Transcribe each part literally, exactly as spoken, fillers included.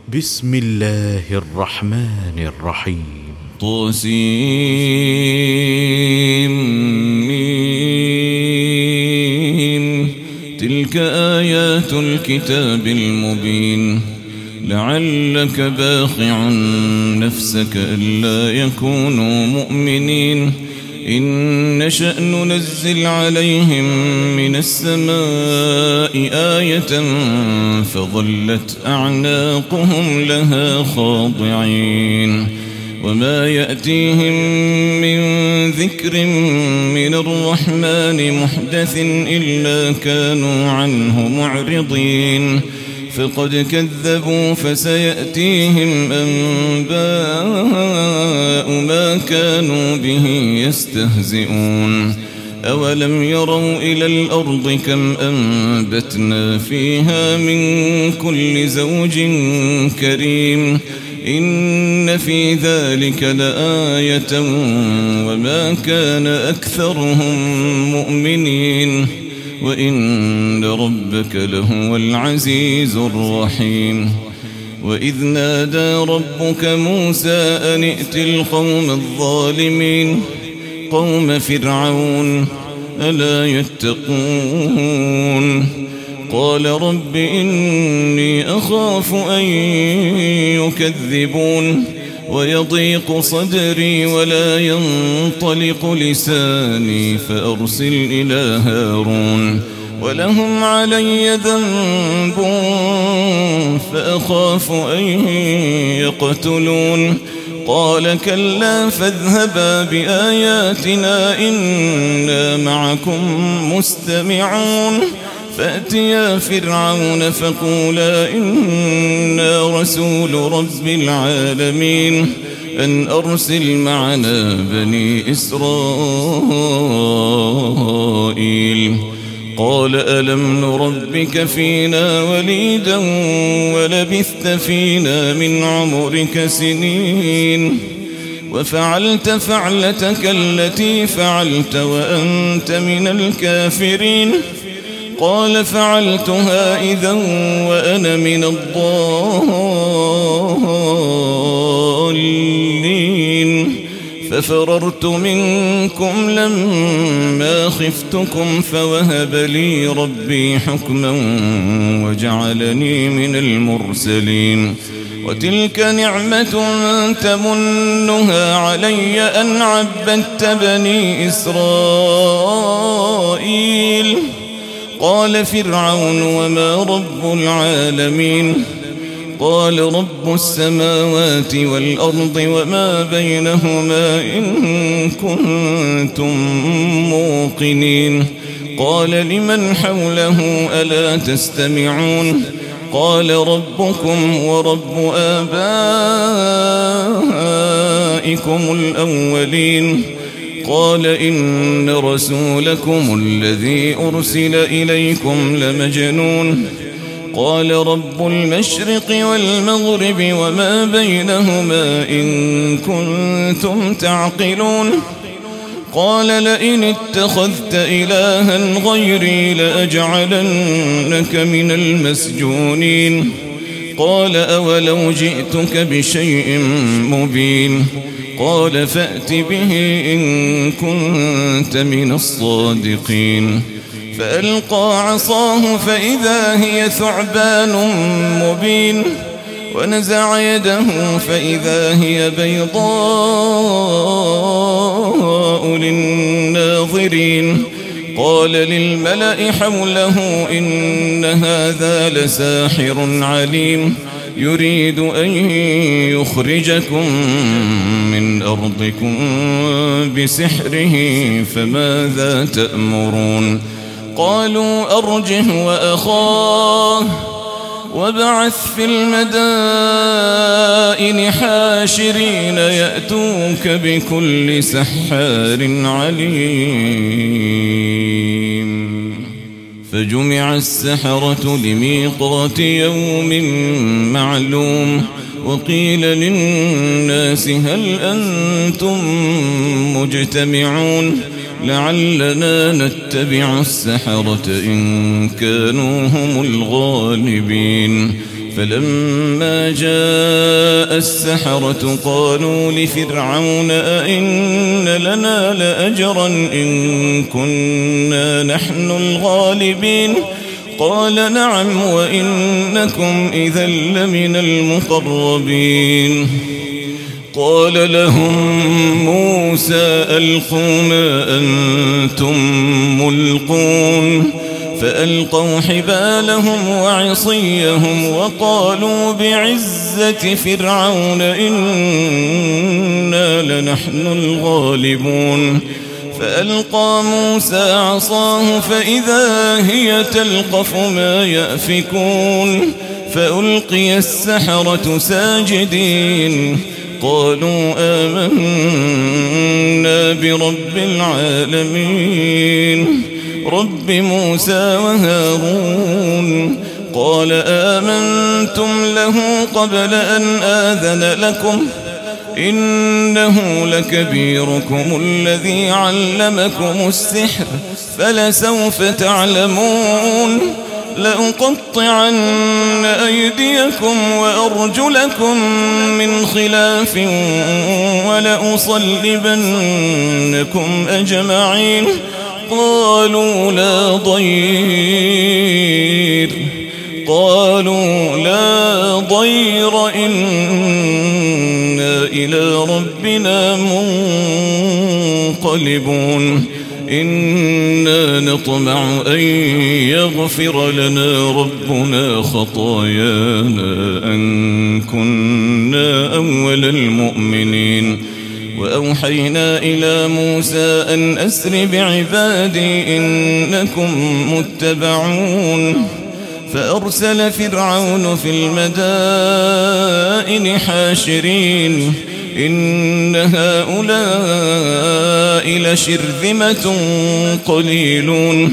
بسم الله الرحمن الرحيم. طاسيم. تلك آيات الكتاب المبين. لعلك باخع نفسك ألا يكونوا مؤمنين إن نشأ ننزل عليهم من السماء آية فظلت أعناقهم لها خاضعين وما يأتيهم من ذكر من الرحمن محدث إلا كانوا عنه معرضين فقد كذبوا فسيأتيهم أنباء ما كانوا به يستهزئون أولم يروا إلى الأرض كم أنبتنا فيها من كل زوج كريم إن في ذلك لآية وما كان أكثرهم مؤمنين وإن ربك لهو العزيز الرحيم وإذ نادى ربك موسى أن ائت القوم الظالمين قوم فرعون ألا يتقون قال رب إني أخاف أن يكذبون ويضيق صدري ولا ينطلق لساني فأرسل إلى هارون ولهم علي ذنب فأخاف أن يقتلون قال كلا فاذهبا بآياتنا إنا معكم مستمعون فأتيا فرعون فقولا إنا رسول رب العالمين أن أرسل معنا بني إسرائيل قال ألم نربك فينا وليدا ولبثت فينا من عمرك سنين وفعلت فعلتك التي فعلت وأنت من الكافرين قال فعلتها إذا وأنا من الضالين ففررت منكم لما خفتكم فوهب لي ربي حكما وجعلني من المرسلين وتلك نعمة تمنها علي أن عبدت بني إسرائيل قال فرعون وما رب العالمين قال رب السماوات والأرض وما بينهما إن كنتم موقنين قال لمن حوله ألا تستمعون قال ربكم ورب آبائكم الأولين قال إن رسولكم الذي أرسل إليكم لمجنون قال رب المشرق والمغرب وما بينهما إن كنتم تعقلون قال لئن اتخذت إلها غيري لأجعلنك من المسجونين قال أولو جئتك بشيء مبين قال فأت به إن كنت من الصادقين فألقى عصاه فإذا هي ثعبان مبين ونزع يده فإذا هي بيضاء للناظرين قال للملأ حوله إن هذا لساحر عليم يريد أن يخرجكم من أرضكم بسحره فماذا تأمرون قالوا أرجه وأخاه وابعث في المدائن حاشرين يأتوك بكل سحار عليم فجمع السحرة لميقات يوم معلوم وقيل للناس هل أنتم مجتمعون لعلنا نتبع السحرة إن كانوا هم الغالبين فلما جاء السحرة قالوا لفرعون أئن لنا لأجرا إن كنا نحن الغالبين قال نعم وإنكم إذا لمن المقربين قال لهم موسى ألقوا ما أنتم ملقون فألقوا حبالهم وعصيهم وقالوا بعزة فرعون إنا لنحن الغالبون فألقى موسى عصاه فإذا هي تلقف ما يأفكون فألقي السحرة ساجدين قالوا آمنا برب العالمين رب موسى وهارون قال آمنتم له قبل أن آذن لكم إنه لكبيركم الذي علمكم السحر فلسوف تعلمون لأقطعن أيديكم وأرجلكم من خلاف ولأصلبنكم أجمعين قالوا لا ضير قالوا لا ضير إنا إلى ربنا منقلبون إنا نطمع أن يغفر لنا ربنا خطايانا أن كنا أول المؤمنين وأوحينا إلى موسى أن أسر بعبادي إنكم متبعون فأرسل فرعون في المدائن حاشرين إن هؤلاء لشرذمة قليلون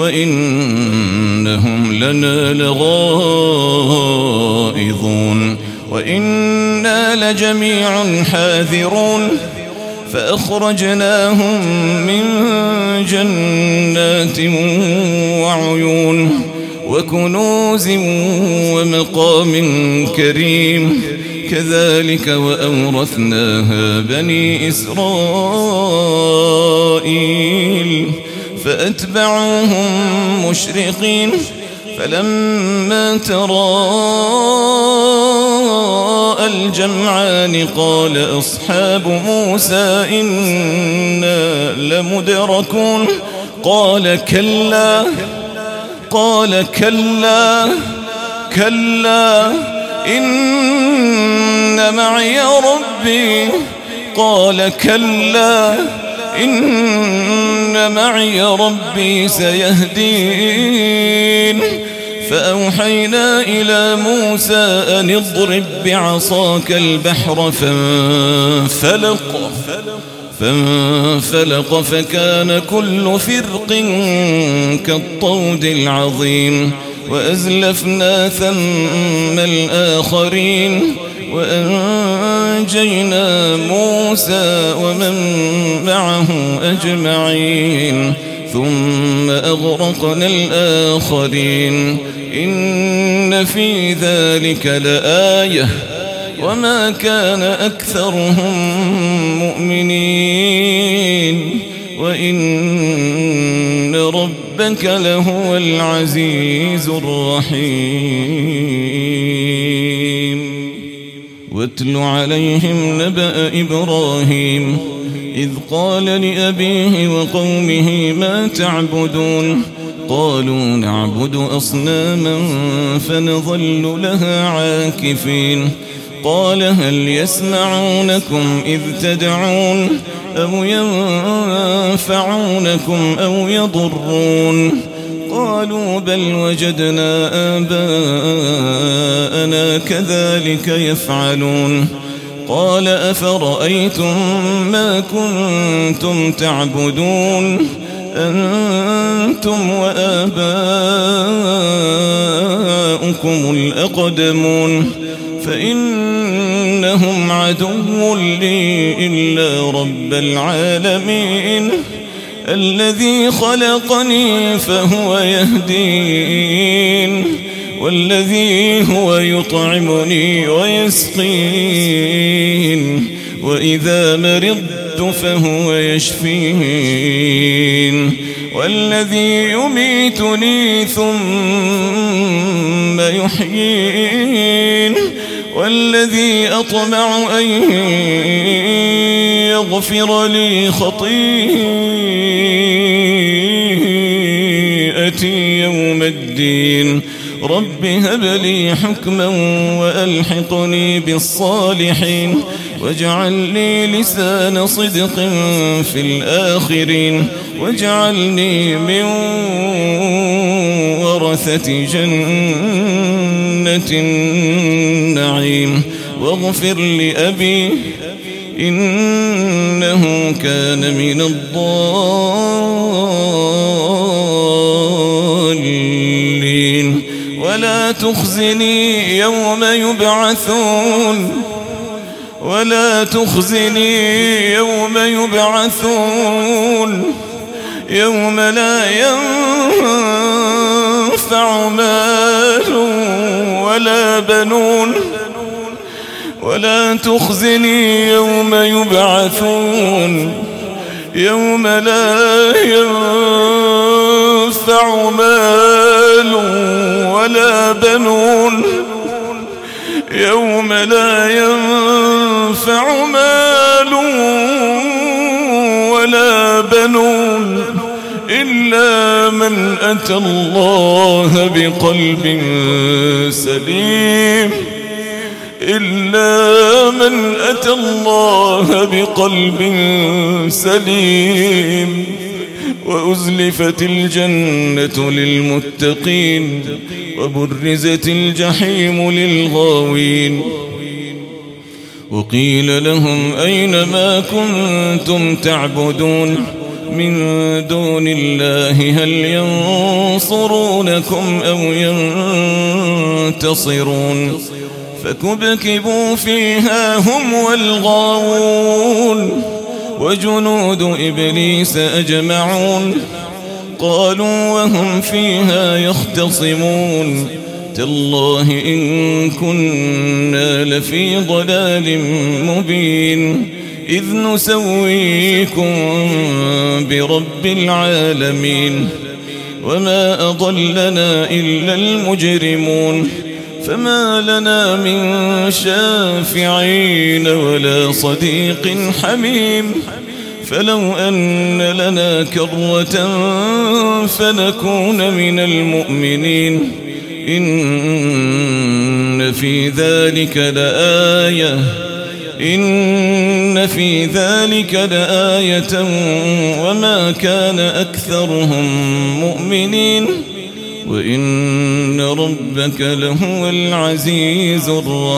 وإنهم لنا لغائظون وإنا لجميع حاذرون فأخرجناهم من جنات وعيون وكنوز ومقام كريم كذلك وأورثناها بني إسرائيل فأتبعوهم مشرقين فلما تراءى الجمعان قال أصحاب موسى إنا لمدركون قال كلا قال كلا كلا إن معي ربي قال كلا إن معي ربي سيهدين فأوحينا إلى موسى أن اضرب بعصاك البحر فانفلق فانفلق فكان كل فرق كالطود العظيم وأزلفنا ثم الآخرين وأنجينا موسى ومن معه أجمعين ثم أغرقنا الآخرين إن في ذلك لآية وما كان أكثرهم مؤمنين وإن ربك لهو العزيز الرحيم واتل عليهم نبأ إبراهيم إذ قال لأبيه وقومه ما تعبدون قالوا نعبد أصناما فنظل لها عاكفين قال هل يسمعونكم إذ تدعون أو ينفعونكم أو يضرون قالوا بل وجدنا آباءنا كذلك يفعلون قال أفرأيتم ما كنتم تعبدون أنتم وآباؤكم الأقدمون فإنهم عدو لي إلا رب العالمين الذي خلقني فهو يهدين والذي هو يطعمني ويسقين وإذا مرضت فهو يشفين والذي يميتني ثم يحيين والذي أطمع أن يغفر لي خطيئتي يوم الدين رب هب لي حكما وألحقني بالصالحين واجعل لي لسان صدق في الآخرين واجعلني من ورثة جنة النعيم واغفر لأبي إنه كان من الضالين ولا تخزني يوم يبعثون ولا تخزني يوم يبعثون يوم لا ينفع مال ولا بنون ولا تخزني يوم يبعثون يوم لا ينفع مال ولا بنون يوم لا ينفع مال ولا بنون إلا من أتى الله بقلب سليم إلا من أتى الله بقلب سليم وأزلفت الجنة للمتقين وبرزت الجحيم للغاوين وقيل لهم أين ما كنتم تعبدون من دون الله هل ينصرونكم أو ينتصرون فكبكبوا فيها هم والغاوون وجنود إبليس أجمعون قالوا وهم فيها يختصمون تالله إن كنا لفي ضلال مبين إذ نسويكم برب العالمين وما أضلنا إلا المجرمون فما لنا من شافعين ولا صديق حميم فلو أن لنا كرة فنكون من المؤمنين إن في ذلك لآية إن في ذلك لآية وما كان أكثرهم مؤمنين وإن ربك لهو العزيز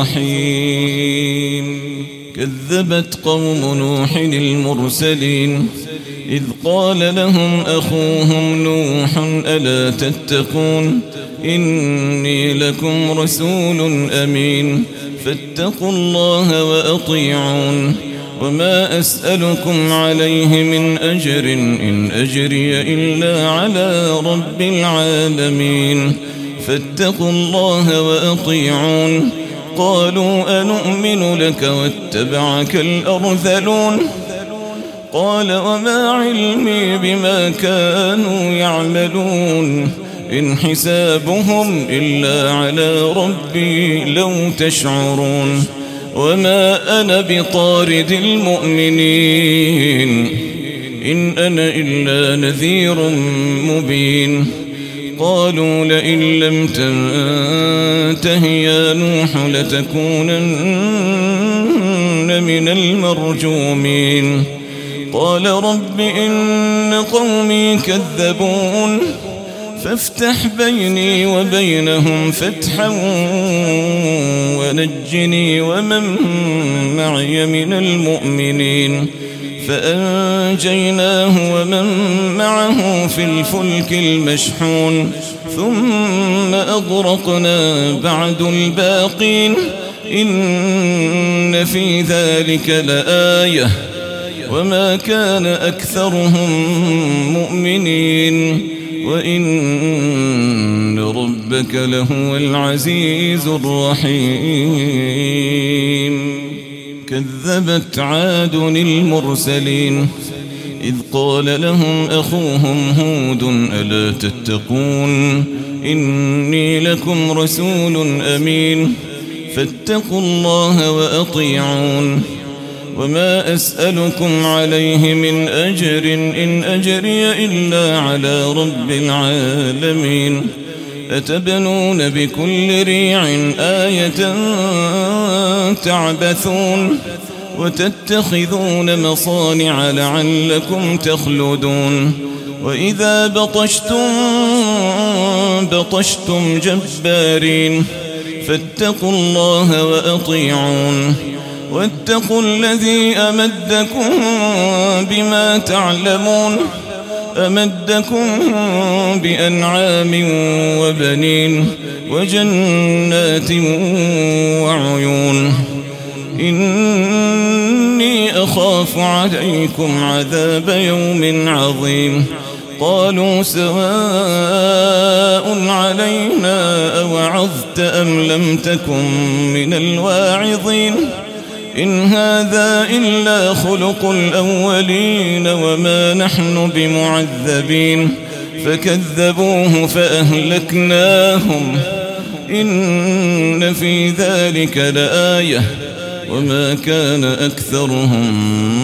الرحيم كذبت قوم نوح المرسلين إذ قال لهم أخوهم نوح ألا تتقون إني لكم رسول أمين فاتقوا الله وأطيعون وما أسألكم عليه من أجر إن أجري إلا على رب العالمين فاتقوا الله وأطيعون قالوا أنؤمن لك واتبعك الأرذلون قال وما علمي بما كانوا يعملون إن حسابهم إلا على ربي لو تشعرون وما أنا بطارد المؤمنين إن أنا إلا نذير مبين قالوا لئن لم تنته يا نوح لتكونن من المرجومين قال رب إن قومي كذبون فافتح بيني وبينهم فتحا ونجني ومن معي من المؤمنين فأنجيناه ومن معه في الفلك المشحون ثم أغرقنا بعد الباقين إن في ذلك لآية وما كان أكثرهم مؤمنين وإن ربك لهو العزيز الرحيم كذبت عاد المرسلين إذ قال لهم أخوهم هود ألا تتقون إني لكم رسول أمين فاتقوا الله وأطيعون وما أسألكم عليه من أجر إن أجري إلا على رب العالمين أتبنون بكل ريع آية تعبثون وتتخذون مصانع لعلكم تخلدون وإذا بطشتم بطشتم جبارين فاتقوا الله وأطيعون واتقوا الذي أمدكم بما تعلمون أمدكم بأنعام وبنين وجنات وعيون إني أخاف عليكم عذاب يوم عظيم قالوا سواء علينا أوعظت أم لم تكن من الواعظين إن هذا إلا خلق الأولين وما نحن بمعذبين فكذبوه فأهلكناهم إن في ذلك لآية وما كان أكثرهم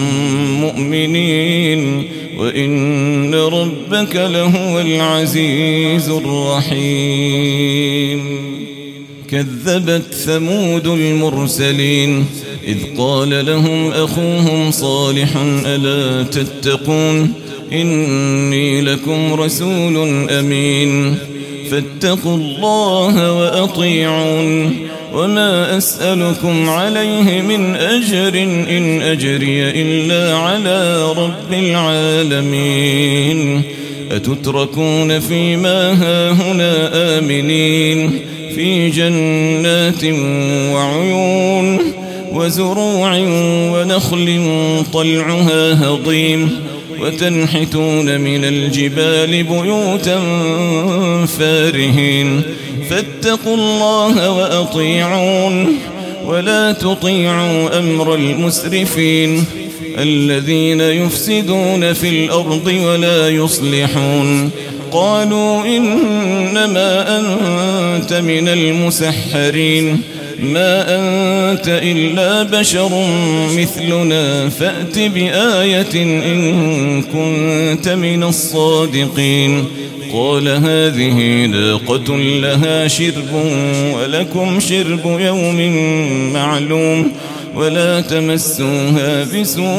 مؤمنين وإن ربك لهو العزيز الرحيم كذبت ثمود المرسلين إذ قال لهم أخوهم صالح ألا تتقون إني لكم رسول أمين فاتقوا الله وأطيعون وما أسألكم عليه من أجر إن أجري إلا على رب العالمين أتتركون فيما هاهنا آمنين في جنات وعيون وزروع ونخل طلعها هضيم وتنحتون من الجبال بيوتا فارهين فاتقوا الله وأطيعون ولا تطيعوا أمر المسرفين الذين يفسدون في الأرض ولا يصلحون قالوا إنما أنت من المسحرين ما أنت إلا بشر مثلنا فأت بآية إن كنت من الصادقين قال هذه ناقة لها شرب ولكم شرب يوم معلوم ولا تمسوها بسوء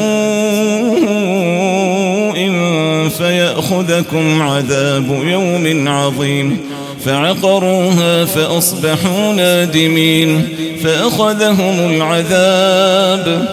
فيأخذكم عذاب يوم عظيم فعقروها فأصبحوا نادمين فأخذهم العذاب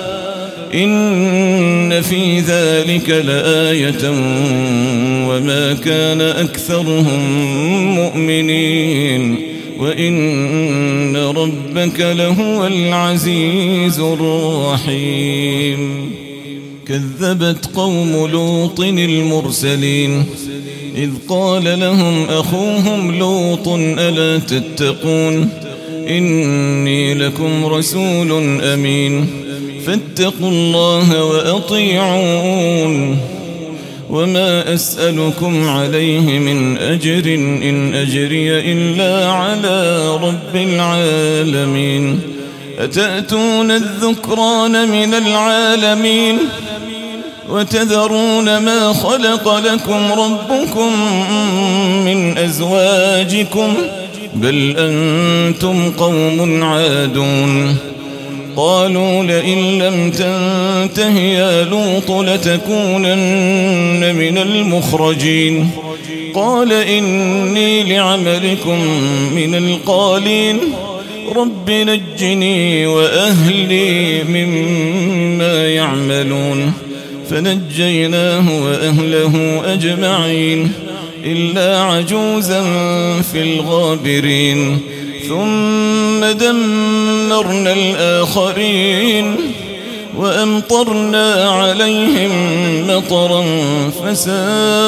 إن في ذلك لآية وما كان أكثرهم مؤمنين وإن ربك لهو العزيز الرحيم كذبت قوم لوط المرسلين إذ قال لهم أخوهم لوط ألا تتقون إني لكم رسول أمين فاتقوا الله وأطيعون وما أسألكم عليه من أجر إن أجري إلا على رب العالمين أتأتون الذكران من العالمين وتذرون ما خلق لكم ربكم من أزواجكم بل أنتم قوم عادون قالوا لئن لم تنته يا لوط لتكونن من المخرجين قال إني لعملكم من القالين رب نجني وأهلي مما يعملون فنجيناه وأهله أجمعين إلا عجوزا في الغابرين ثم دمرنا الآخرين وأمطرنا عليهم مطرا فساء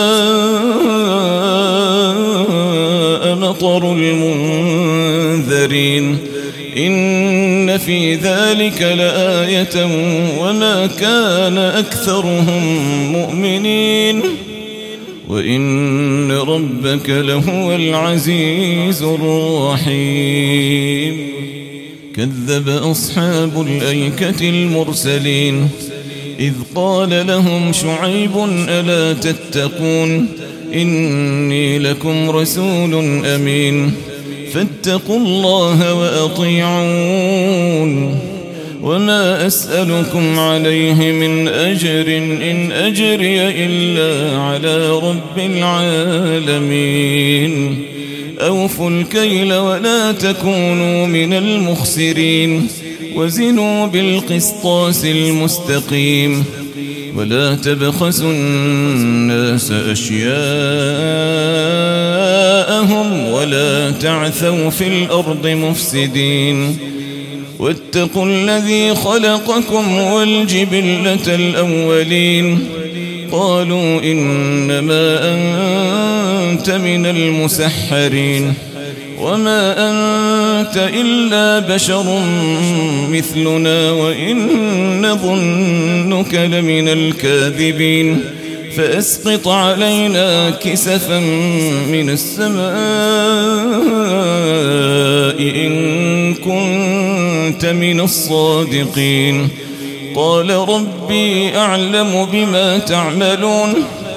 مطر المنذرين إن في ذلك لآية وما كان أكثرهم مؤمنين وإن ربك لهو العزيز الرحيم. كذب أصحاب الأيكة المرسلين إذ قال لهم شعيب ألا تتقون إني لكم رسول أمين فاتقوا الله وأطيعون وما أسألكم عليه من أجر إن أجري إلا على رب العالمين. أوفوا الكيل ولا تكونوا من المخسرين وزنوا بالقسطاس المستقيم ولا تبخسوا الناس أشياءهم ولا تعثوا في الأرض مفسدين واتقوا الذي خلقكم والجبلة الأولين قالوا إنما أنت من المسحرين وما أنت إلا بشر مثلنا وإن نظنك لمن الكاذبين فأسقط علينا كسفا من السماء إن كنت من الصادقين. قال ربي أعلم بما تعملون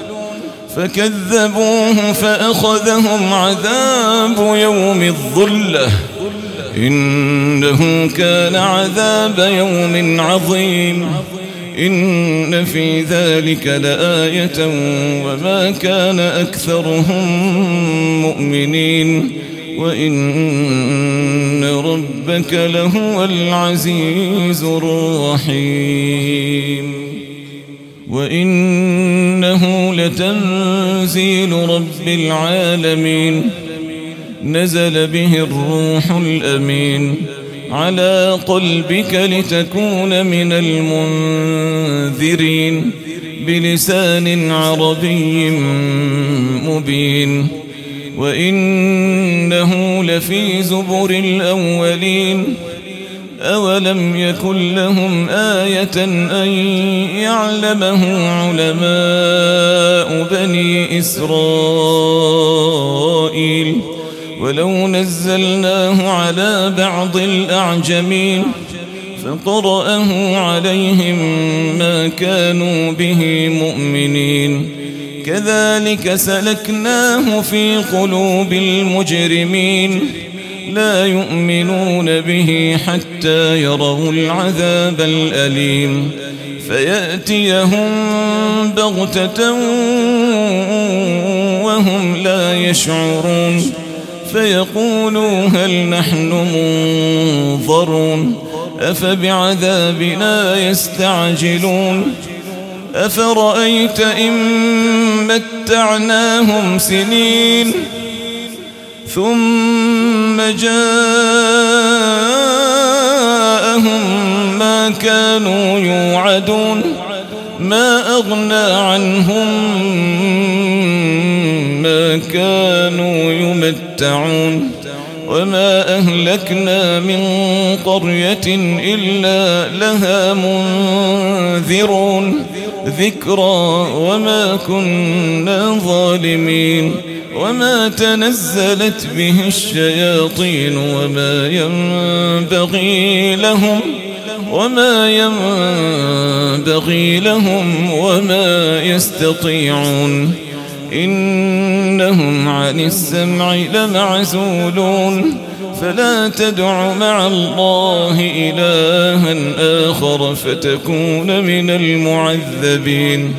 فكذبوه فأخذهم عذاب يوم الظلة إنه كان عذاب يوم عظيم. إن في ذلك لآية وما كان أكثرهم مؤمنين وإن ربك لهو العزيز الرحيم. وإنه لتنزيل رب العالمين نزل به الروح الأمين على قلبك لتكون من المنذرين بلسان عربي مبين. وإنه لفي زبر الأولين أولم يكن لهم آية أن يعلمه علماء بني إسرائيل ولو نزلناه على بعض الأعجمين فقرأه عليهم ما كانوا به مؤمنين كذلك سلكناه في قلوب المجرمين لا يؤمنون به حتى يروا العذاب الأليم فيأتيهم بغتة وهم لا يشعرون فيقولوا هل نحن منظرون أفبعذابنا يستعجلون أفرأيت إن متعناهم سنين ثم جاءهم ما كانوا يوعدون ما أغنى عنهم ما كانوا يمتعون وما أهلكنا من قرية إلا لها منذرون ذكرى وما كنا ظالمين وما تنزلت به الشياطين وما ينبغي لهم وما ينبغي لهم وما يستطيعون إنهم عن السمع لمعزولون فلا تدع مع الله إلها آخر فتكون من المعذبين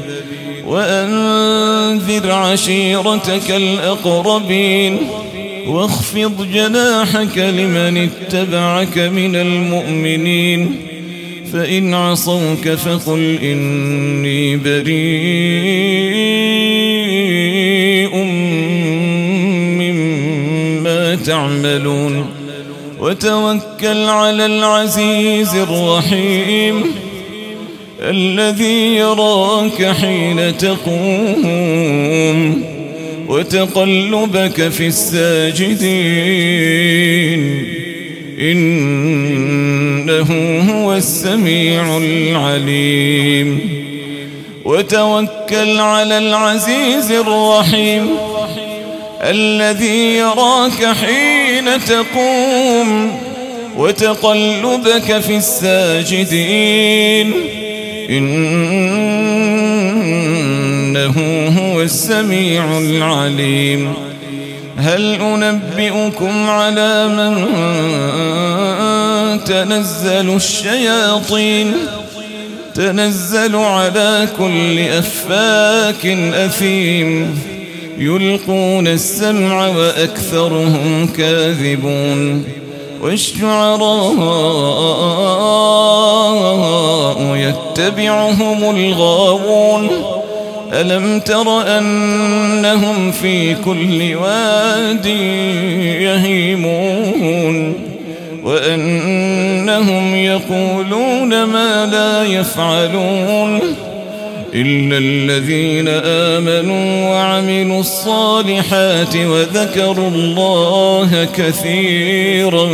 وأنذر عشيرتك الأقربين واخفض جناحك لمن اتبعك من المؤمنين فإن عصوك فقل إني بريء مما تعملون وتوكل على العزيز الرحيم الذي يراك حين تقوم وتقلبك في الساجدين إنه هو السميع العليم وتوكل على العزيز الرحيم الذي يراك حين تقوم وتقلبك في الساجدين إنه هو السميع العليم هل أنبئكم على من تنزل الشياطين تنزل على كل أفاك أثيم يلقون السمع وأكثرهم كاذبون والشعراء يتبعهم الغاوون ألم تر أنهم في كل واد يهيمون وأنهم يقولون ما لا يفعلون إلا الذين آمنوا وعملوا الصالحات وذكروا الله كثيرا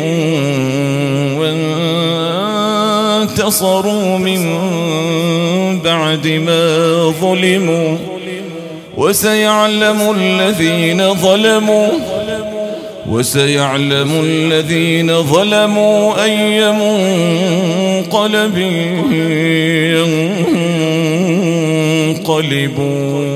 وانتصروا من بعد ما ظلموا وسيعلم الذين ظلموا وسيعلم الذين ظلموا أي منقلب ينقلبون.